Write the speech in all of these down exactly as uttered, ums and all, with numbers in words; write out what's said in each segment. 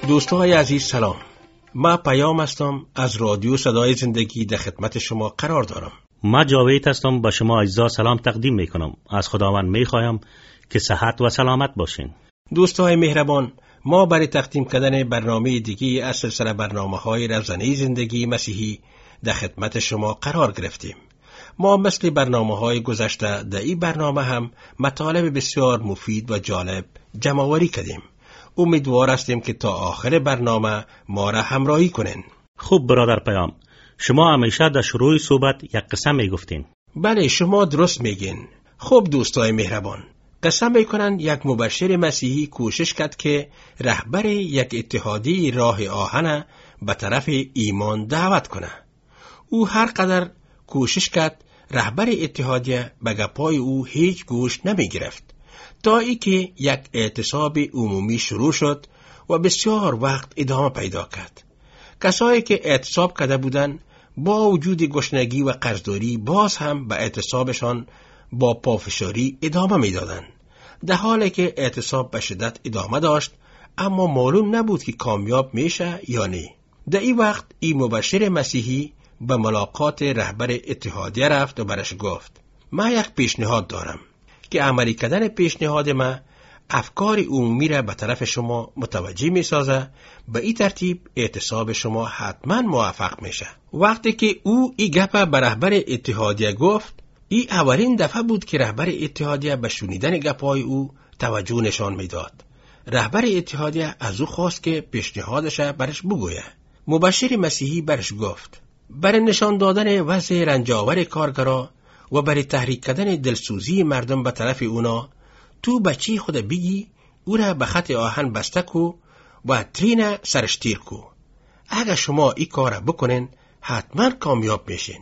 دوستای عزیز سلام. ما پیام هستم از رادیو صدای زندگی در خدمت شما قرار دارم. ما جاوید هستم، با شما عزیزا سلام تقدیم میکنم. از خداوند میخوایم که صحت و سلامت باشین. دوستای مهربان، ما برای تقدیم کردن برنامه دیگی از سلسله برنامه‌های رزنه زندگی مسیحی در خدمت شما قرار گرفتیم. ما مثل برنامه‌های گذشته در این برنامه هم مطالب بسیار مفید و جالب جمع‌آوری کردیم. امیدوار هستیم که تا آخر برنامه ما را همراهی کنین. خوب برادر پیام، شما همیشه در شروع صحبت یک قصه میگفتین. بله، شما درست میگین. خب دوستای مهربان، قسم میکنن یک مبشر مسیحی کوشش کرد که رهبر یک اتحادیه راه آهن به طرف ایمان دعوت کنه. او هر قدر کوشش کرد، رهبر اتحادیه به گپای او هیچ گوش نمی گرفت، تا ای که یک اعتصاب عمومی شروع شد و بسیار وقت ادامه پیدا کرد. کسایی که اعتصاب کرده بودند با وجود گشنگی و قرضداری باز هم به اعتصابشان با پافشاری ادامه میدادند، در حالی که اعتصاب به شدت ادامه داشت، اما معلوم نبود که کامیاب میشه یا نه. در این وقت این مبشر مسیحی به ملاقات رهبر اتحادیه رفت و برش گفت: من یک پیشنهاد دارم که عملی کردن پیشنهاد من افکار عمومی را به طرف شما متوجه می سازه. به این ترتیب اعتصاب شما حتما موفق میشه. وقتی که او این گپ به رهبر اتحادیه گفت، این اولین دفعه بود که رهبر اتحادیه به شنیدن گپای او توجه نشان میداد. رهبر اتحادیه از او خواست که پیشنهادش برش بگویه. مبشر مسیحی برش گفت: برای نشان دادن وضع رنجاور کارگرا و برای تحریک کردن دلسوزی مردم به طرف اونا، تو بچی خود بگی او را به خط آهن بسته کو و ترین سرش تیر کو. اگر شما این کار بکنین حتما کامیاب میشین.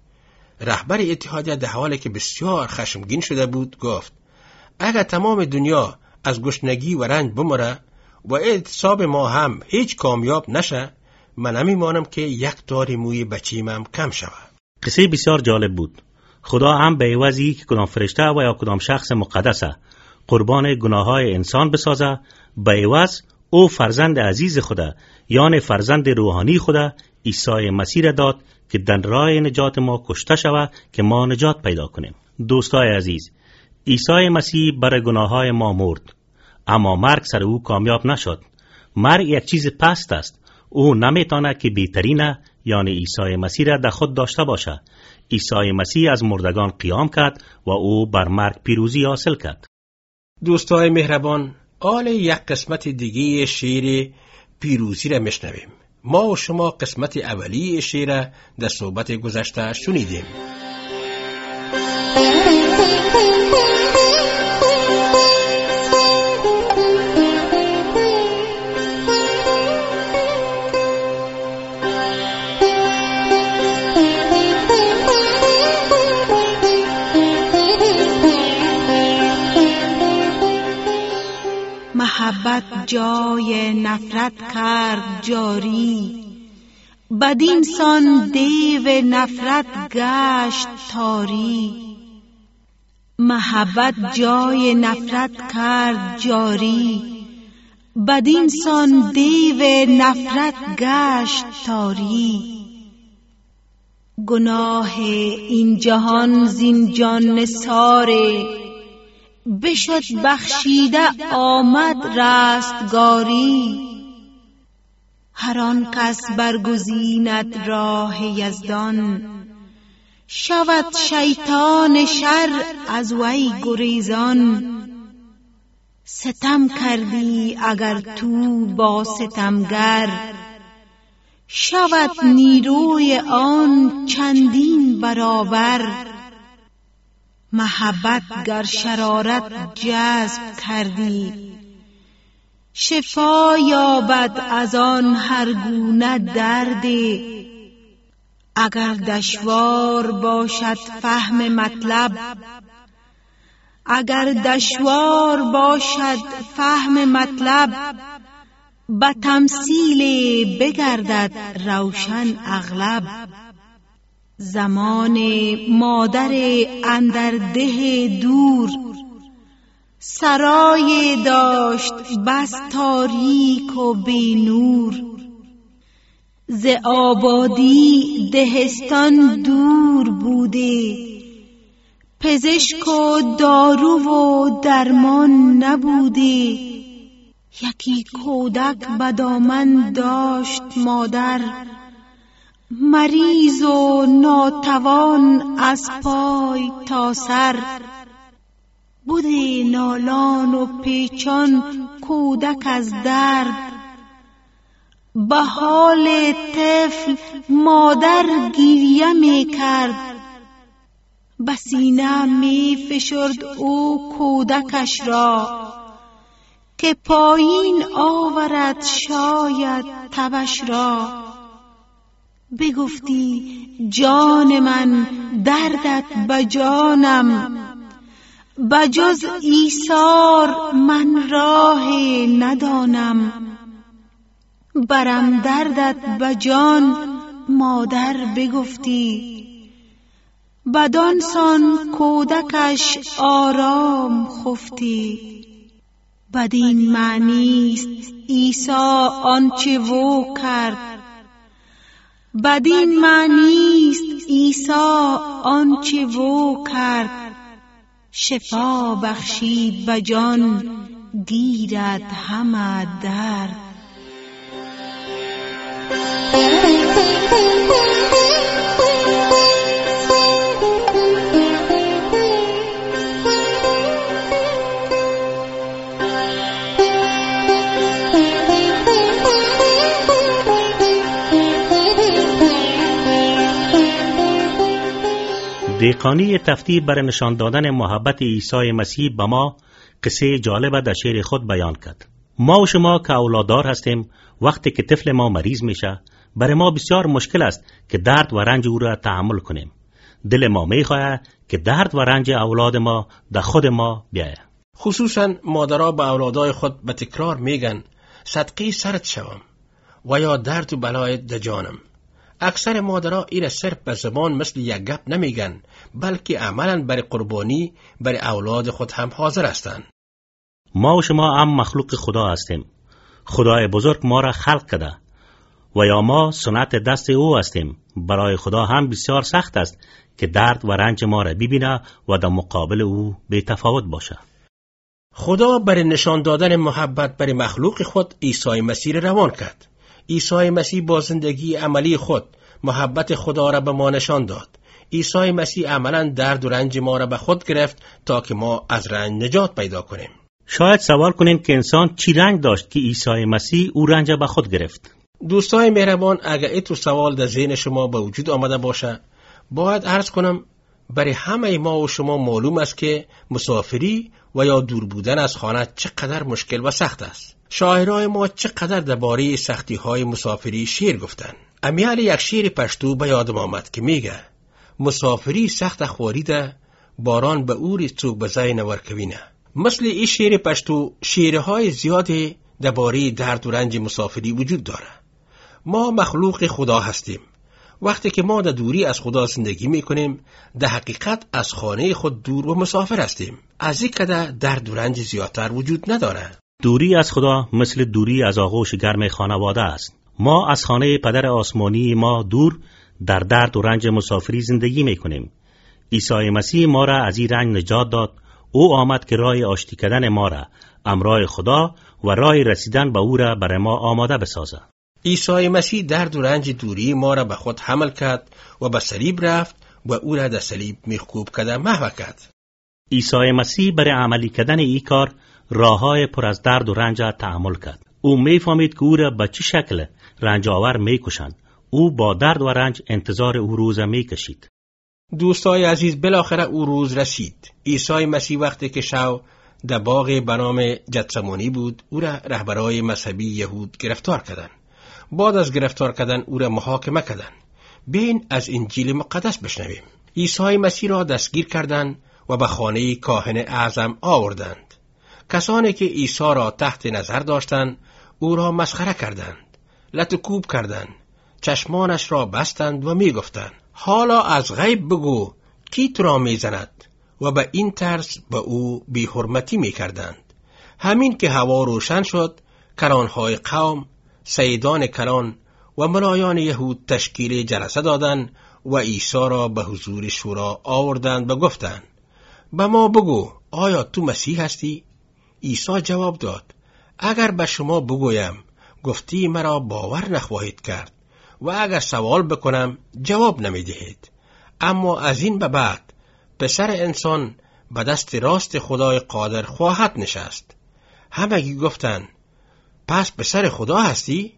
رهبر اتحادیه در حالی که بسیار خشمگین شده بود گفت: اگر تمام دنیا از گشنگی و رنج بمره و اعتصاب ما هم هیچ کامیاب نشه، من نمیمانم که یک تار موی بچیم هم کم شود. قصه بسیار جالب بود. خدا هم به عوضی که کدام فرشته و یا کدام شخص مقدسه قربان گناههای انسان بسازه، به عوض او فرزند عزیز خدا، یعنی فرزند روحانی خدا عیسی مسیح را داد که در راه نجات ما کشته شود که ما نجات پیدا کنیم. دوستای عزیز، عیسی مسیح برای گناههای ما مرد، اما مرگ سر او کامیاب نشد. مرگ یک چیز پست است. او نمیتونه که بهترینه یعنی عیسی مسیح را در خود داشته باشه. عیسی مسیح از مردگان قیام کرد و او بر مرگ پیروزی حاصل کرد. دوستای مهربان، آل یک قسمت دیگه شعر پیروزی را میشنویم. ما و شما قسمت اولی شعر در صحبت گذشته شنیدیم. محبت جای نفرت کرد جاری، بدین سان دیو نفرت گشت تاری. محبت جای نفرت کرد جاری، بدین سان دیو نفرت گشت تاری. گناه این جهان زین جان نثاره، بشد بخشیده آمد رستگاری. هر آن کس برگزیند راه یزدان، شود شیطان شر از وی گریزان. ستم کردی اگر تو با ستمگر، شود نیروی آن چندین برابر. محبت گر شرارت جذب کردی، شفا یابد از آن هر گونه دردی. اگر دشوار باشد فهم مطلب، اگر دشوار باشد فهم مطلب، به تمثیل بگردد روشن اغلب. زمان مادر اندر ده دور، سرای داشت بس تاریک و بی نور، ز آبادی دهستان دور بوده، پزشک و دارو و درمان نبوده. یکی کودک به دامن داشت مادر، مریض و ناتوان از پای تا سر. بوده نالان و پیچان کودک از درد، به حال طفل مادر گریه می کرد. به سینه می فشرد او کودکش را، که پایین آورد شاید تبش را. بگفتی جان من دردت به جانم، بجز ایثار من راه ندانم. برم دردت به جان مادر بگفتی، بدانسان کودکش آرام خفتی. بدین معنیست عیسی آنچه وو کرد، بدین معنیست عیسی آنچه وو کرد. شفا بخشید به جان گیرد همه درد. دیقانی تفتی برای نشان دادن محبت عیسی مسیح به ما قصه جالب در شعر خود بیان کرد. ما و شما که اولادار هستیم، وقتی که طفل ما مریض میشه، برای ما بسیار مشکل است که درد و رنج او را تحمل کنیم. دل ما میخواهد که درد و رنج اولاد ما در خود ما بیاید. خصوصا مادرها به اولادای خود به تکرار میگن صدقه سرت شوم و یا درد و بلایت در جانم. اکثر مادرها این صرف به زبان مثل یک گپ نمیگن، بلکه عملاً برای قربانی برای اولاد خود هم حاضر هستند. ما و شما هم مخلوق خدا هستیم. خدای بزرگ ما را خلق کرده و یا ما سنت دست او هستیم. برای خدا هم بسیار سخت است که درد و رنج ما را ببینه و در مقابل او بی تفاوت باشه. خدا برای نشان دادن محبت برای مخلوق خود عیسی مسیح روان کرد. عیسی مسیح با زندگی عملی خود محبت خدا را به ما نشان داد. عیسی مسیح عملاً درد و رنج ما را به خود گرفت تا که ما از رنج نجات پیدا کنیم. شاید سوال کنیم که انسان چی رنج داشت که عیسی مسیح او رنج به خود گرفت؟ دوستای مهربان، اگر این سوال در ذهن شما به وجود آمده باشه، باید عرض کنم برای همه ما و شما معلوم است که مسافری و یا دور بودن از خانه چقدر مشکل و سخت است. شاعرای ما چقدر درباره سختی های مسافری شعر گفتن. امیال یک شعر پشتو به یادم آمد که میگه مسافری سخت خوریده، باران به اوری چوک بزای نورکوینه. مثل این شعر پشتو شعرهای زیادی درباره درد و رنج مسافری وجود داره. ما مخلوق خدا هستیم. وقتی که ما در دوری از خدا زندگی میکنیم، در حقیقت از خانه خود دور و مسافر هستیم. از این قدر درد و رنج زیادتر وجود نداره. دوری از خدا مثل دوری از آغوش گرم خانواده است. ما از خانه پدر آسمانی ما دور در درد و رنج مسافری زندگی میکنیم. عیسی مسیح ما را از این رنج نجات داد. او آمد که راه آشتی کردن ما را امرای خدا و راه رسیدن به او را برای ما آماده بسازد. عیسی مسیح درد و رنج دوری ما را به خود حمل کرد و به صلیب رفت و او را در صلیب میخکوب کرده محو کرد. عیسی مسیح برای عملی کردن این کار راههای پر از درد و رنج تحمل کرد. او میفهمید که او را به چه شکل رنج آور میکشند. او با درد و رنج انتظار او روز میکشید. دوستای عزیز، بالاخره او روز رسید. عیسی مسیح وقتی که شو در باغ به نام گتسمانی بود، او را رهبرای مذهبی یهود گرفتار کردند. بعد از گرفتار کردن او را محاکمه کردند. بیاین از انجیل مقدس بشنویم. عیسی مسیح را دستگیر کردند و به خانه کاهن اعظم آوردند. کسانی که عیسی را تحت نظر داشتند او را مسخره کردند، لطکوب کردند، چشمانش را بستند و می گفتند حالا از غیب بگو کی تو را می زند و به این طرز به او بی حرمتی می کردند. همین که هوا روشن شد، کرانهای قوم، سیدان کران و ملایان یهود تشکیل جلسه دادند و عیسی را به حضور شورا آوردند و گفتند: به ما بگو، آیا تو مسیح هستی؟ عیسی جواب داد: اگر به شما بگویم گفتی مرا باور نخواهید کرد و اگر سوال بکنم جواب نمی دهید. اما از این به بعد پسر انسان به دست راست خدای قادر خواهد نشست. همگی گفتند: پس پسر خدا هستی؟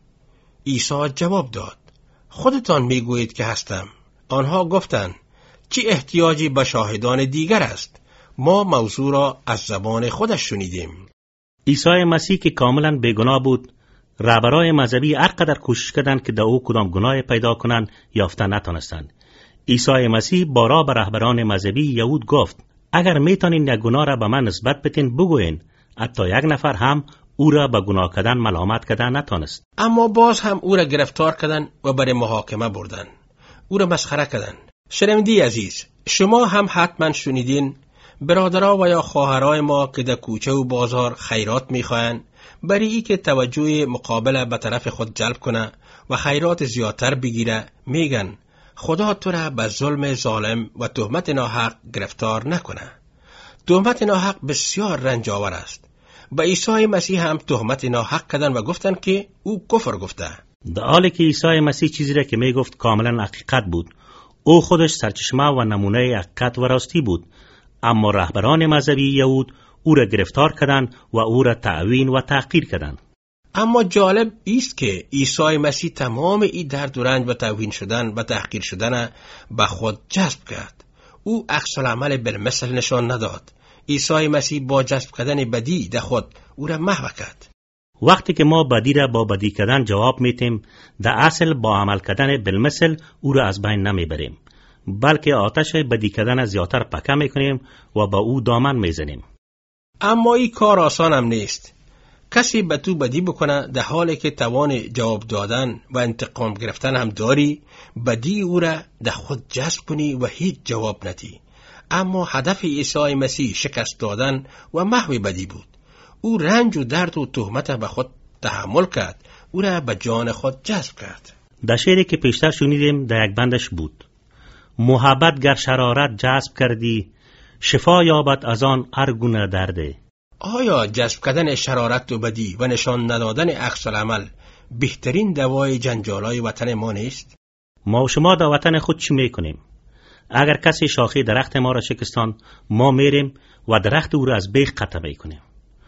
عیسی جواب داد: خودتان میگویید که هستم. آنها گفتند: چه احتیاجی به شاهدان دیگر است؟ ما موضوع را از زبان خودش شنیدیم. عیسی مسیح که کاملا بیگناه بود، رهبرای مذهبی هر قدر کوشش کردند که در او کدام گناه پیدا کنند یافته نتانستند. عیسی مسیح بارا به رهبران مذهبی یهود گفت: اگر میتونین یک گناه را به من نسبت بتین بگوین. حتی یک نفر هم او را به گناه کردن ملامت کردن نتانست. اما باز هم او را گرفتار کردند و برای محاکمه بردند. او را مسخره کردند. شنوندی عزیز، شما هم حتما شنیدین برادرها و یا خواهرای ما که در کوچه و بازار خیرات میخواین برای ای که توجه مقابل به طرف خود جلب کنه و خیرات زیادتر بگیره، میگن خدا تو را به ظلم ظالم و تهمت ناحق گرفتار نکنه. تهمت ناحق بسیار رنج آور است. با عیسی مسیح هم تهمت ناحق کردن و گفتن که او کفر گفته. در حالی که عیسی مسیح چیزی را که می گفت کاملا حقیقت بود، او خودش سرچشمه و نمونه حقیقت و راستی بود، اما رهبران مذهبی یهود او را گرفتار کردند و او را تعوین و تحقیر کردند. اما جالب است که عیسی مسیح تمام این درد و رنج و تعوین شدن و تحقیر شدن به خود جذب کرد. او عکس العمل بالمثل نشان نداد. عیسی مسیح با جذب کردن بدی در خود او را محو کرد. وقتی که ما بدی را با بدی کردن جواب میتیم، در اصل با عمل کردن بالمثل او را از بین نمیبریم، بلکه آتش بدی کردن زیادتر پکه میکنیم و با او دامن میزنیم. اما این کار آسان هم نیست. کسی به تو بدی بکنه در حالی که توان جواب دادن و انتقام گرفتن هم داری، بدی او را در خود جذب کنی و هیچ جواب ندی. اما هدف عیسی مسیح شکست دادن و محو بدی بود. او رنج و درد و تهمت به خود تحمل کرد، او را به جان خود جذب کرد. در شعری که پیشتر شنیدیم در یک بندش بود: محبت گر شرارت جذب کردی، شفا یابد از آن هر گونه درده. آیا جذب کردن شرارت و بدی و نشان ندادن عکس العمل بهترین دوای جنجالای وطن ما نیست؟ ما و شما در وطن خود چی میکنیم؟ اگر کسی شاخه درخت ما را شکستان، ما میریم و درخت او را از بیخ قطع میکنیم.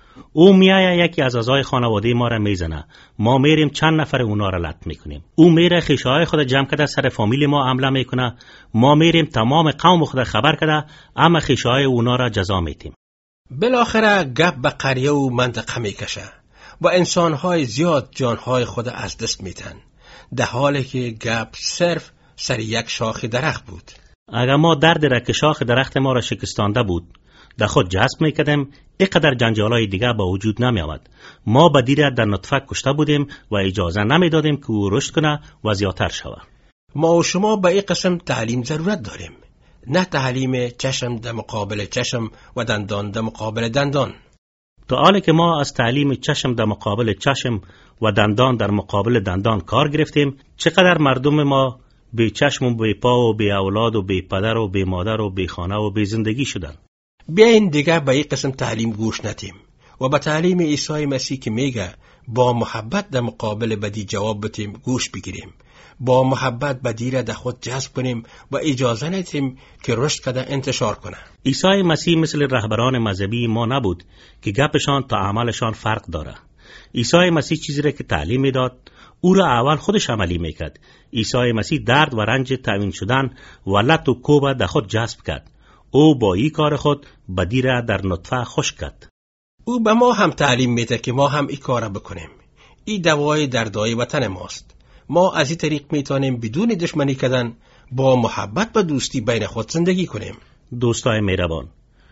او میایه یکی از اعضای خانواده ما را میزنه، ما میریم چند نفر اونا را لط میکنیم. او میره خیشه‌های خود جمع کرده سر فامیل ما حمله میکنه، ما میریم تمام قوم خود خبر کرده اما خیشه‌های اونا را جزا میدیم. بالاخره گپ به قریه و منطقه میکشه و انسانهای زیاد جانهای خود از دست میدن، در حالی که گپ صرف سر یک شاخ درخت بود. اگر ما درد را که شاخ درخت ما را شکستانده بود در خود جذب میکردیم، اینقدر جنجالای دیگه با وجود نمی آمد. ما بدی را در نطفه کشته بودیم و اجازه نمیدادیم که او رشد کنه و زیادتر شود. ما و شما به این قسم تعلیم ضرورت داریم، نه تعلیم چشم در مقابل چشم و دندان در مقابل دندان. تا حالی که ما از تعلیم چشم در مقابل چشم و دندان در مقابل دندان کار گرفتیم، چقدر مردم ما بی چشم و بی پا و بی اولاد و بی پدر و بی مادر و بی خانه و بی زندگی شدن. بیاین دیگه به این قسم تعلیم گوش ندیم و به تعلیم عیسی مسیح که میگه با محبت در مقابل بدی جواب بدیم گوش بگیریم. با محبت بدی را در خود جذب کنیم و اجازه ندیم که رشد کرده انتشار کنه. عیسی مسیح مثل رهبران مذهبی ما نبود که گپشان تا عملشان فرق داره. عیسی مسیح چیزی را که تعلیم میداد او را اول خودش عملی میکرد. عیسی مسیح درد و رنج تعیین شدن و لط و کوب در خود جذب کرد. او با این کار خود بدی را در نطفه خشک کرد. او به ما هم تعلیم میده که ما هم این کار بکنیم. این دوای دردای وطن ماست. ما از این طریق میتونیم بدون دشمنی کردن با محبت و دوستی بین خود زندگی کنیم. دوستای مهربان،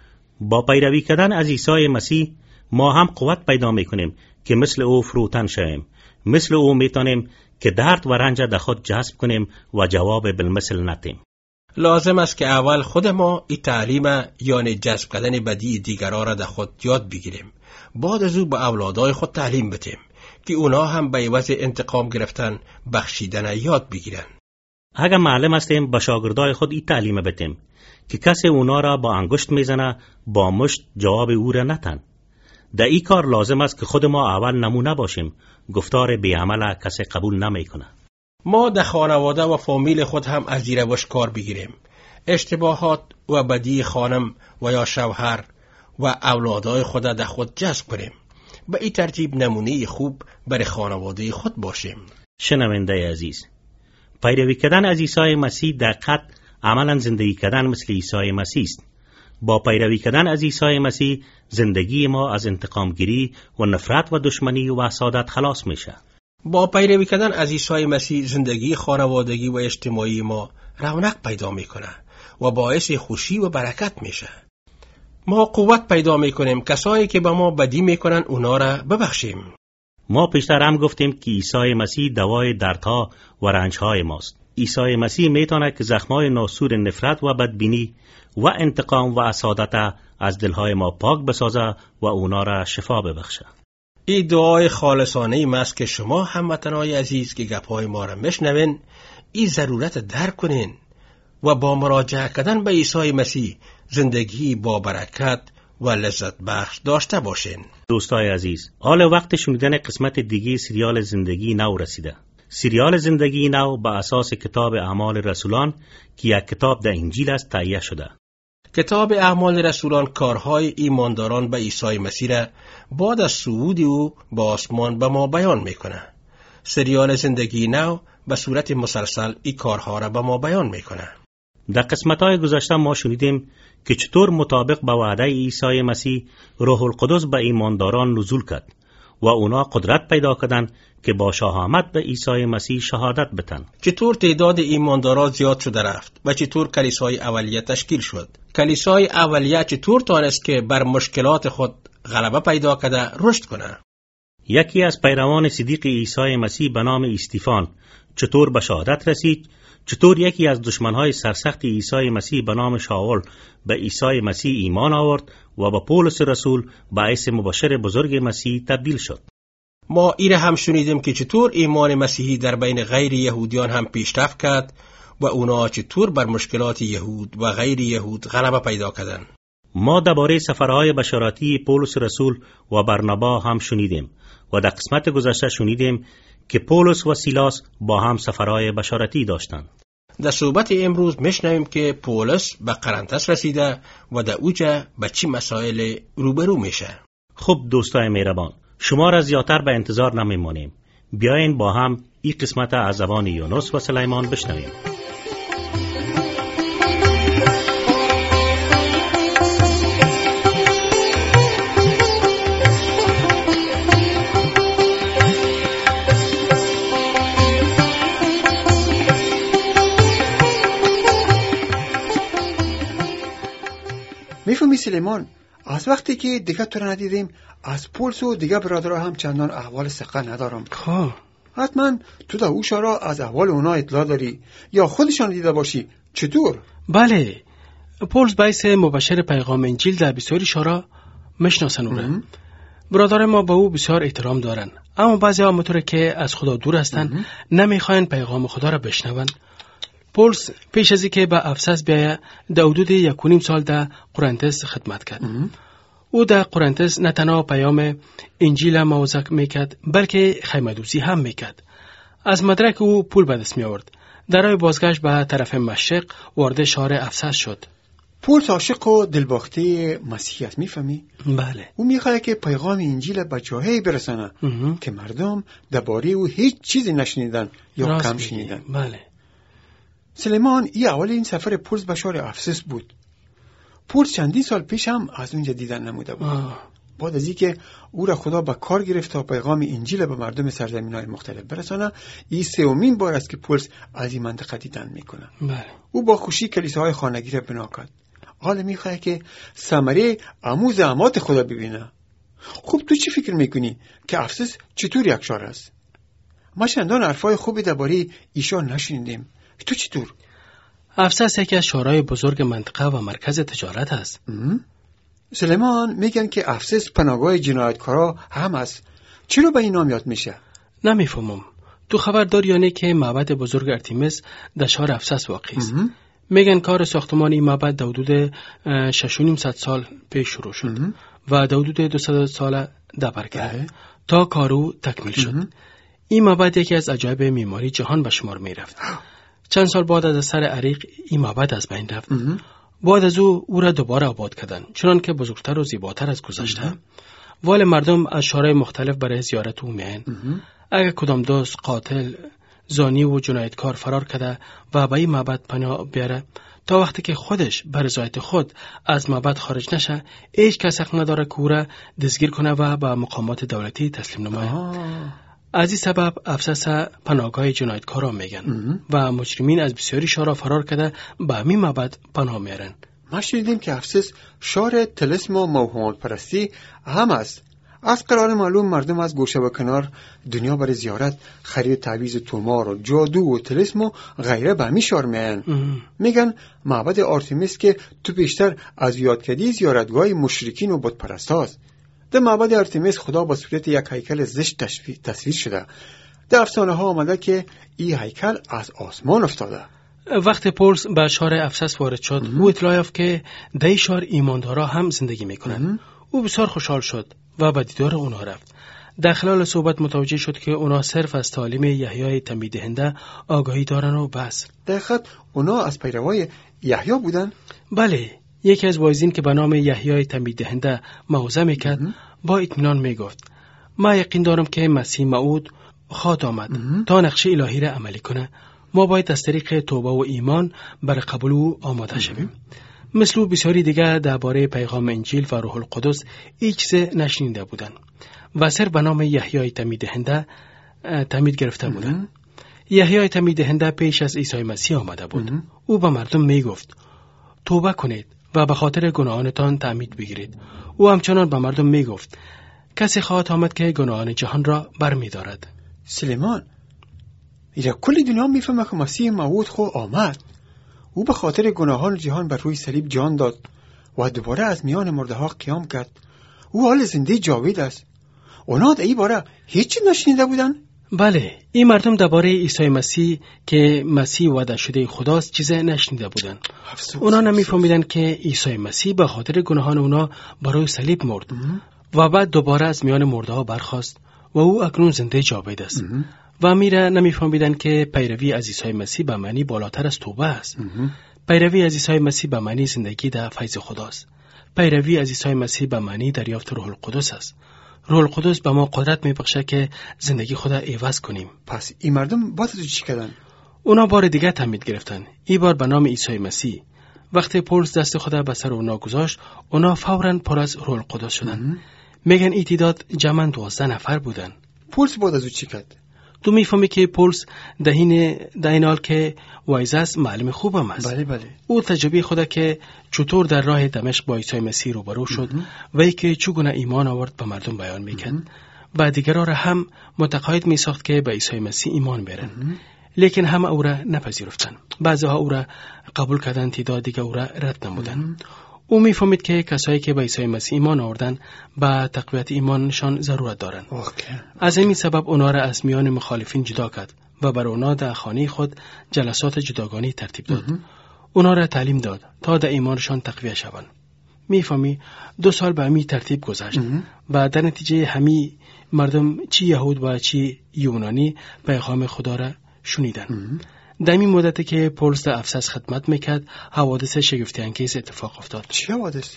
با پیروی کردن از عیسی مسیح ما هم قوت پیدا میکنیم که مثل او فروتن شویم. مثل او میتونیم که درد و رنج در خود جذب کنیم و جواب بالمثل ندیم. لازم است که اول خود ما این تعلیم یعنی جذب کردن بدی دیگران را در خود یاد بگیریم. بعد از او به اولادای خود تعلیم بدیم که اونا هم به عوض انتقام گرفتن بخشیدن یاد بگیرن. اگر معلم هستیم به شاگردای خود این تعلیم بدیم که کسی اونا را با انگشت میزنه با مشت جواب او را نتن. در این کار لازم است که خود ما اول نمونه باشیم. گفتار بیعمل کسی قبول نمیکنه. ما در خانواده و فامیل خود هم از این روش کار بگیریم. اشتباهات و بدی خانم و یا شوهر و اولادای خود در خود جذب کنیم. به این ترتیب نمونه خوب برای خانواده خود باشیم. شنونده عزیز، پیروی کردن از عیسی مسیح در قد عملا زندگی کردن مثل عیسی مسیح است. با پیروی کردن از عیسی مسیح زندگی ما از انتقام گیری و نفرت و دشمنی و حسادت خلاص میشه. با پیروی کردن از عیسی مسیح زندگی خانوادگی و اجتماعی ما رونق پیدا میکنه و باعث خوشی و برکت میشه. ما قوت پیدا میکنیم کسایی که به ما بدی میکنن اونا را ببخشیم. ما پیشتر هم گفتیم که عیسی مسیح دوای دردها و رنجهای ماست. عیسی مسیح میتونه که زخمای ناسور نفرت و بدبینی و انتقام و حسادت از دلهای ما پاک بسازه و اونا را شفا ببخشه. این دعای خالصانه ایم است که شما هموطنای عزیز که گپهای ما را میشنوین این ضرورت درک کنین و با مراجعه کردن به عیسی مسیح زندگی با برکت و لذت بخش داشته باشین. دوستای عزیز، حال وقت شنیدن قسمت دیگه سریال زندگی نو رسیده. سریال زندگی نو با اساس کتاب اعمال رسولان که یک کتاب در انجیل است تهیه شده. کتاب اعمال رسولان کارهای ایمانداران به عیسی مسیح را بعد از صعود او به آسمان به ما بیان میکنه. سریال زندگی نو به صورت مسلسل این کارها را به ما بیان میکنه. در قسمت‌های گذشته ما شنیدیم که چطور مطابق با وعده عیسی مسیح روح القدس به ایمانداران نزول کرد و اونا قدرت پیدا کردند که با شهامت به عیسی مسیح شهادت بدن. چطور تعداد ایمانداران زیاد شده رفت و چطور کلیسای اولیه تشکیل شد. کلیسای اولیه چطور تانست که بر مشکلات خود غلبه پیدا کرده رشد کنه. یکی از پیروان صدیق عیسی مسیح به نام استیفان چطور به شهادت رسید، چطور یکی از دشمنهای سرسخت عیسی مسیح به نام شاول به عیسی مسیح ایمان آورد و با پولس رسول باعث مبشر بزرگ مسیح تبدیل شد. ما ایره هم شنیدیم که چطور ایمان مسیحی در بین غیر یهودیان هم پیشرفت کرد و اونا چطور بر مشکلات یهود و غیر یهود غلبه پیدا کردند. ما درباره سفرهای بشارتی پولس رسول و برنابا هم شنیدیم و در قسمت گذشته شنیدیم که پولس و سیلاس با هم سفرهای بشارتی داشتند. در صحبت امروز میشنویم که پولس به قرنطس رسیده و در اوجه به چی مسائل روبرو میشه. خب دوستای مهربان، شما را زیادتر به انتظار نمیمانیم. بیاین با هم این قسمت از زبان یونس و سلیمان بشنویم. میفهمی سلیمان، از وقتی که دیگه تو را ندیدیم از پولس و دیگه برادرها هم چندان احوال ثقه ندارم. خواه حتما تو در او شارا از احوال اونا اطلاع داری یا خودشان دیده باشی. چطور؟ بله، پولس باعث مبشر پیغام انجیل در بسیاری شارا مشناسن او را. برادر ما به او بسیار احترام دارن، اما بعضی ها همونطور که از خدا دور هستن نمیخواین پیغام خدا را بشنون. پولس پیش از اینکه به افسس بیایه در حدود یک و نیم سال در قرنطس خدمت کرد. او در قرنطس نه تنها پیام انجیل موعظه میکرد بلکه خیمه‌دوزی هم میکرد. از مدرک او پول به دست می آورد. در راه بازگشت به طرف مشرق وارد شهر افسس شد. پولس عاشق و دلباخته مسیحیت، میفهمی؟ بله. او میخواد که پیغام انجیل به جاهایی برسانه که مردم درباره او هیچ چیزی نشنیدن یا کم شنیدن. بله. سلیمان، این اول این سفر پولس به شهر افسس بود. پولس چندین سال پیش هم از اونجا دیدن نموده بود. آه. بعد از اینکه او را خدا به کار گرفت تا پیغام انجیل به مردم سرزمین‌های مختلف برسانه، این سومین بار است که پولس از این منطقه دیدن میکنه. بله. او با خوشی کلیساهای خانگی را بنا کرد. حالا میخواد که ثمره آموز زحمات خدا ببینه. خوب تو چی فکر میکنی که افسس چطور یک شهر است؟ ما چندان حرفای خوبی درباره ایشان نشنیدیم. تو چطور؟ افسس یکی از شورای بزرگ منطقه و مرکز تجارت است. سلیمان میگن که افسس پناهگاه جنایتکارا هم است. چرا به این نام یاد میشه؟ نمیفهمم. تو خبر داری یا نه که معبد بزرگ ارتمیس در شهر افسس واقع است؟ میگن کار ساختمان این معبد در حدود شش و نیم صد سال پیش شروع شد و در حدود دویست سال دبر کرد تا کارو تکمیل شد. این معبد یکی از عجایب معماری جهان به شمار می رفت. چند سال بعد از اثر عریق این معبد از بین رفت. بعد از او او را دوباره آباد کردند، چنان که بزرگتر و زیباتر از گذشته. ولی مردم از شهرهای مختلف برای زیارت او میان. اگر کدام دوست قاتل، زانی و جنایتکار فرار کرده و به این معبد پناه بیاره، تا وقتی که خودش بر رضایت خود از معبد خارج نشه، هیچ کس حق نداره که او را دستگیر کنه و به مقامات دولتی تسلیم نماید. از این سبب افسس پناهگاه جنایتکاران میگن و مجرمین از بسیاری شهرها فرار کرده به همین معبد پناه میارن. ما شنیدیم که افسس شهر طلسم و موهومات پرستی هم است. از قرار معلوم مردم از گوشه و کنار دنیا برای زیارت، خرید تعویض تومار و جادو و طلسم و غیره به همین شهر میان. میگن معبد آرتمیس که تو بیشتر از یاد کردی زیارتگاه مشرکین و بت پرستاست. در معبد آرتمیس خدا با صورت یک هیکل زشت تصویر شده. در افسانه ها آمده که این هیکل از آسمان افتاده. وقت پولس به شهر افسس وارد شد، او اطلاع یافت که در این شهر ایماندارا هم زندگی میکنند. او بسیار خوشحال شد و به دیدار اونها رفت. در خلال صحبت متوجه شد که اونا صرف از تعالیم یحیای تنبیه دهنده آگاهی دارن و بس. در خط اونا از پیروای یحیی بودن؟ بله. یکی از واعظین که به نام یحیای تنبیه دهنده موعظه میکرد با اطمینان میگفت: ما یقین دارم که مسیح موعود خواهد آمد تا نقش الهی را عملی کنه. ما باید از طریق توبه و ایمان برای قبول او آماده شویم. مثل بسیاری دیگر درباره پیغام انجیل و روح القدس هیچ چیز نشنیده بودند و سر به نام یحیای تنبیه دهنده تعمید گرفته بودند. یحیای تنبیه دهنده پیش از عیسی مسیح آمده بود. او به مردم می گفت: توبه کنید و به خاطر گناهانتان تعمید بگیرید. او همچنان به مردم می گفت: کسی خواهد آمد که گناهان جهان را برمی دارد. سلیمان، یا کل دنیا می فهمه که مسیح موعود خو آمد. او به خاطر گناهان جهان بر روی صلیب جان داد و دوباره از میان مرده ها قیام کرد. او حال زنده جاوید است. اونا در این باره هیچی نشنیده بودن؟ بله، این مردم درباره عیسی مسیح که مسیح وعده شده خداست چیز نشنیده بودن. اونا نمیفهمیدن که عیسی مسیح به خاطر گناهان اونا برای صلیب مرد و بعد دوباره از میان مرده ها برخاست و او اکنون زنده جاوید است. و میره نمیفهمیدن که پیروی از عیسی مسیح به معنی بالاتر از توبه است. پیروی از عیسی مسیح به معنی زندگی در فیض خداست. پیروی از عیسی مسیح به معنی دریافت روح القدس است. روح القدس به ما قدرت میبخشه که زندگی خدا عوض کنیم. پس این مردم بعد از چی کردن؟ اونا بار دیگه تعمید گرفتن. این بار به نام عیسی مسیح. وقتی پولس دست خدا به سر اونا گذاشت، اونا فوراً پر از روح القدس شدن. میگن این تعداد جمعاً دوازده نفر بودن. پولس بعد از چی کرد؟ تو میفهمی که پولس در این حال که وایز است معلم خوبم است. بله بله. او تجربه خدا که چطور در راه دمشق با عیسی مسیح روبرو شد و ای که چگونه ایمان آورد به مردم بیان میکرد و دیگران را هم متقاعد میساخت که به عیسی مسیح ایمان بیارن. لیکن همه او را نپذیرفتن. بعضیها او را قبول کردند، تعداد دیگر او را رد نمودن. او میفهمید که کسایی که به عیسی مسیح ایمان آوردن به تقویت ایمانشان ضرورت دارند. از همین سبب اونا را از میان مخالفین جدا کرد و بر اونا در خانه خود جلسات جداگانه ترتیب داد. اونا را تعلیم داد تا در ایمانشان تقویت شوند. میفهمی دو سال به همین ترتیب گذشت و در نتیجه همین مردم چی یهود و چی یونانی پیغام خدا را شنیدن. در این مدتی که پولس در افسس خدمت میکرد، حوادث شگفتی انگیز اتفاق افتاد. چه حوادث؟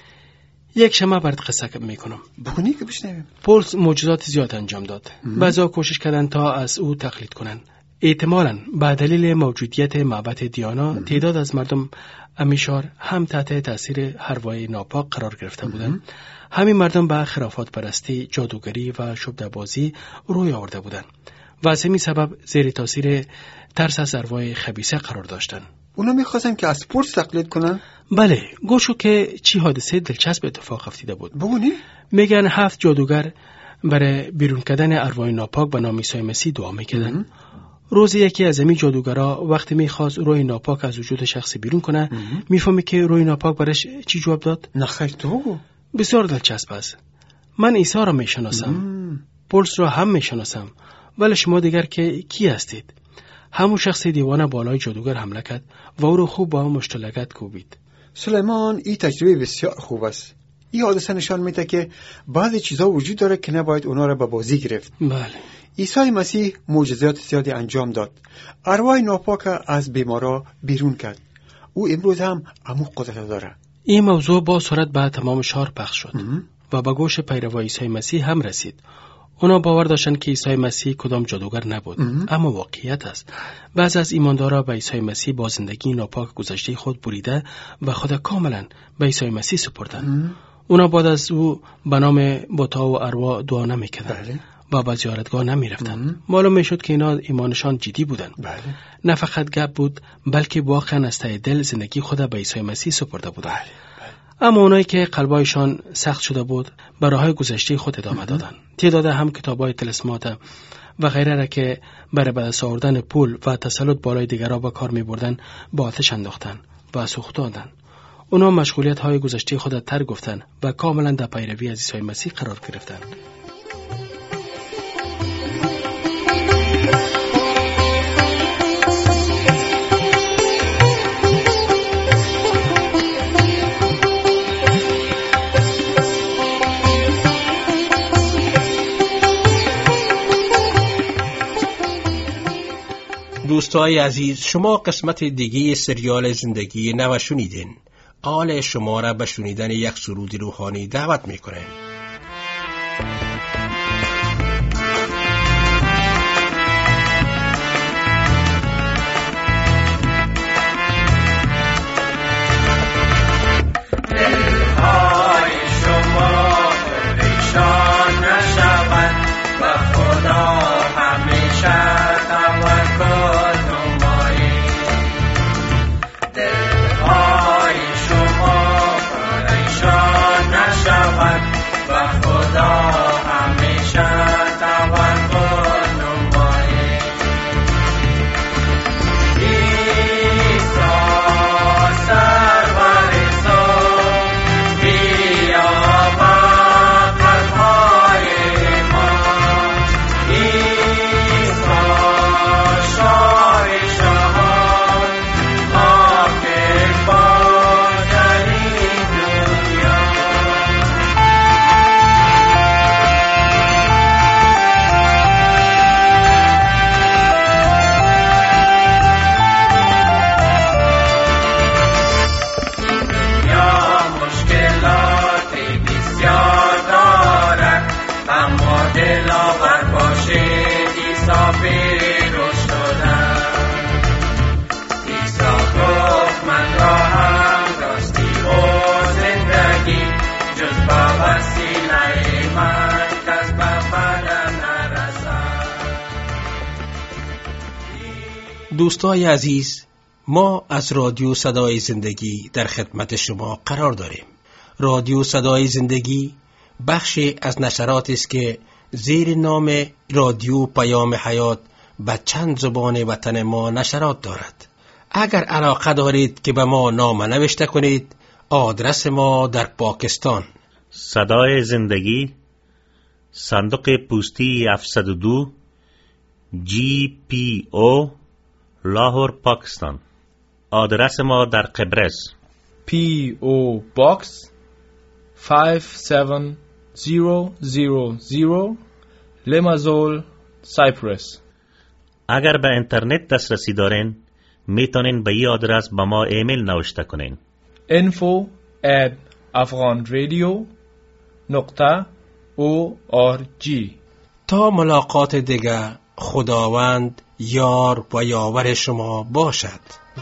یک شما برات قصه میکنم. بخونی که بشنویم. پولس معجزات زیاد انجام داد. بعضا کوشش کردند تا از او تقلید کنند. احتمالاً به دلیل موجودیت معبد دیانا تعداد از مردم امیشار هم تحت تاثیر حروای ناپاک قرار گرفته بودند. همین مردم به خرافات پرستی، جادوگری و شبده‌بازی روی آورده بودند و از همین سبب زیر تاثیر ترس از ارواح خبیثه قرار داشتند. اونا میخواستن که از پولس تقلید کنن؟ بله، گوشو که چی حادثه دلچسب اتفاق افتاده بود. بگونی؟ میگن هفت جادوگر برای بیرون کردن ارواح ناپاک به نام عیسی مسیح دعا میکردن. روز یکی از امی جادوگرا وقتی میخواست روی ناپاک از وجود شخصی بیرون کنه، میفهمی که روی ناپاک برش چی جواب داد؟ نخیر تو؟ بسیار دلچسب است. من عیسی را میشناسم، پولس را هم میشناسم، ولی شما دیگر که کی هستید؟ همون شخص دیوانه بالای جادوگر حمله کرد و او رو خوب با مشتلگت کوبید. سلیمان این تجربه بسیار خوب است. این حادثه نشان میده که بعضی چیزا وجود داره که نباید اونا را به بازی گرفت. بله. عیسی مسیح معجزات زیادی انجام داد. ارواح ناپاک از بیمارا بیرون کرد. او امروز هم همون قدرت داره. این موضوع با سرعت به تمام شهر پخش شد و به گوش پیروان عیسی مسیح هم رسید. اونا باور داشتن که عیسی مسیح کدام جادوگر نبود، اما واقعیت است. بعضی از ایماندارا به عیسی مسیح با زندگی ناپاک گذشته خود بریده و خود کاملا به عیسی مسیح سپردند. اونا بعد از او به نام بت‌ها و ارواح دعا نمی‌کردند و به زیارتگاه نمی‌رفتند. معلوم می‌شد که اینا ایمانشان جدی بودند. بله. نه فقط گپ بود، بلکه واقعا از ته دل زندگی خود به عیسی مسیح سپرده بودند. بله. اما اونایی که قلبایشان سخت شده بود به راههای گذشته خود ادامه دادن. تعداد هم کتابای طلسمات و غیره را که برای به دست آوردن پول و تسلط بالای دیگرها به کار می بردن با آتش انداختن و سوخت دادن. اونا مشغولیت های گذشته خود تر گفتن و کاملا در پیروی از عیسی مسیح قرار گرفتن. دوستای عزیز، شما قسمت دیگه سریال زندگی نو شنیدین. آل شما را به شنیدن یک سرود روحانی دعوت میکنه. دلهای شما پریشان نشوند و خدا همیشه دوستای عزیز، ما از رادیو صدای زندگی در خدمت شما قرار داریم. رادیو صدای زندگی بخشی از نشرات است که زیر نام رادیو پیام حیات به چند زبان وطن ما نشرات دارد. اگر علاقه دارید که به ما نامه نوشته کنید، آدرس ما در پاکستان: صدای زندگی، صندوق پستی هفتصد و دو، جی پی او، لاهور، پاکستان. آدرس ما در قبرس: پی او باکس پنج هفت صفر صفر صفر، لمازول، سایپرس. اگر به اینترنت دسترسی دارین، میتونین به این آدرس به ما ایمیل نوشته کنین: info at afghanradio نقطه او آر جی. تا ملاقات دیگر، خداوند یار و یاور شما باشد.